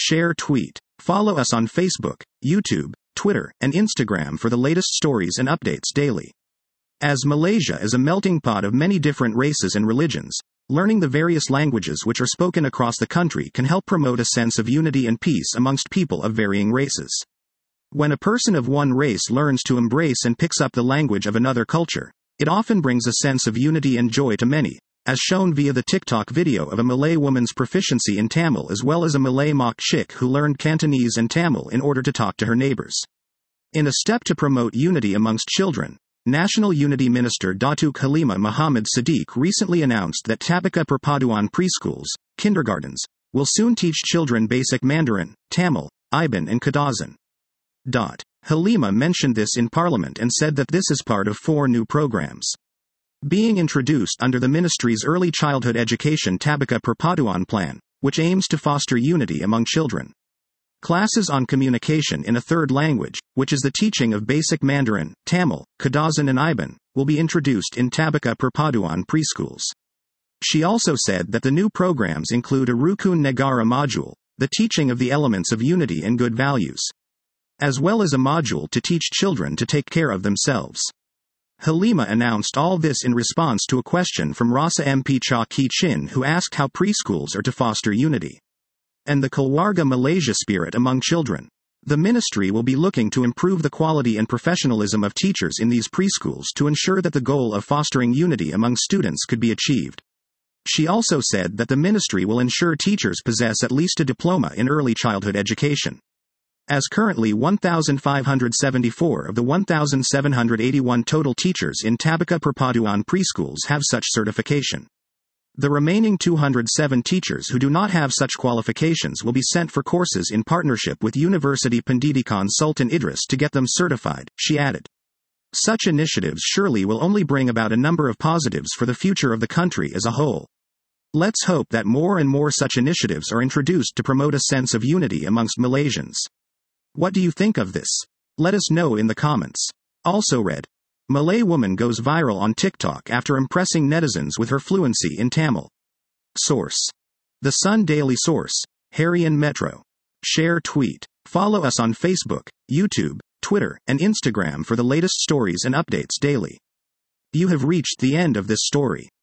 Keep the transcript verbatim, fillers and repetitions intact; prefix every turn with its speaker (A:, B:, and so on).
A: Share tweet. Follow us on Facebook, YouTube, Twitter, and Instagram for the latest stories and updates daily. As Malaysia is a melting pot of many different races and religions, learning the various languages which are spoken across the country can help promote a sense of unity and peace amongst people of varying races. When a person of one race learns to embrace and picks up the language of another culture, it often brings a sense of unity and joy to many, as shown via the TikTok video of a Malay woman's proficiency in Tamil as well as a Malay mock chick who learned Cantonese and Tamil in order to talk to her neighbors. In a step to promote unity amongst children, National Unity Minister Datuk Halimah Muhammad Sadiq recently announced that Tabika Perpaduan preschools, kindergartens, will soon teach children basic Mandarin, Tamil, Iban and Kadazan. Halimah mentioned this in Parliament and said that this is part of four new programs being introduced under the Ministry's Early Childhood Education Tabika Perpaduan plan, which aims to foster unity among children. Classes on communication in a third language, which is the teaching of basic Mandarin, Tamil, Kadazan and Iban, will be introduced in Tabika Perpaduan preschools. She also said that the new programs include a Rukun Negara module, the teaching of the elements of unity and good values, as well as a module to teach children to take care of themselves. Halimah announced all this in response to a question from Rasa M P Cha Ki Chin, who asked how preschools are to foster unity and the Keluarga Malaysia spirit among children. The ministry will be looking to improve the quality and professionalism of teachers in these preschools to ensure that the goal of fostering unity among students could be achieved. She also said that the ministry will ensure teachers possess at least a diploma in early childhood education, as currently one thousand five hundred seventy-four of the one thousand seven hundred eighty-one total teachers in Tabika Perpaduan preschools have such certification. The remaining two hundred seven teachers who do not have such qualifications will be sent for courses in partnership with University Pendidikan Sultan Idris to get them certified, she added. Such initiatives surely will only bring about a number of positives for the future of the country as a whole. Let's hope that more and more such initiatives are introduced to promote a sense of unity amongst Malaysians. What do you think of this? Let us know in the comments. Also read. Malay woman goes viral on TikTok after impressing netizens with her fluency in Tamil. Source. The Sun Daily Source, Harian Metro. Share tweet. Follow us on Facebook, YouTube, Twitter, and Instagram for the latest stories and updates daily. You have reached the end of this story.